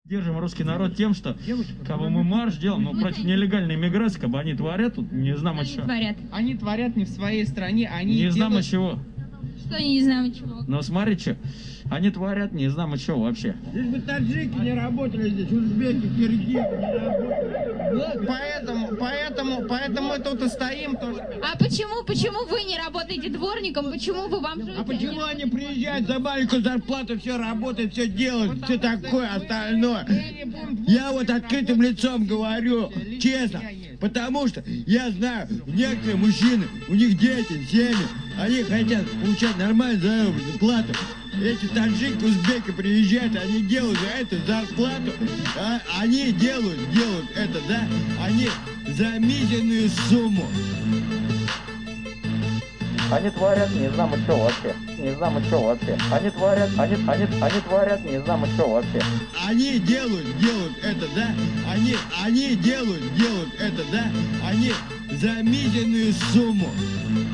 Держим русский народ тем, что как бы мы марш делаем, но против нелегальной миграции, как бы они творят тут, не знамо что. Они творят не в своей стране, они не знамо чего. Что не знамо чего? Но смотри, что. Они творят не знамо чего вообще. Здесь бы таджики не работали, здесь узбеки, киргизы не работали. Вот поэтому мы тут и стоим тоже. А почему вы не работаете дворником? Почему вы бомжуете? А почему они приезжают за маленькую зарплату, все работают, все делают, все такое остальное? Я вот открытым лицом говорю, честно, потому что я знаю, некоторые мужчины, у них дети, семьи, они хотят получать нормальную заработную плату. Эти таджики, узбеки приезжают, они делают за это зарплату, они делают это, да, они за мизерную сумму. Они творят не знамо что вообще. Не знамо что вообще. Они творят не знамо что вообще. Они делают это, да, они делают это, да, они за мизерную сумму.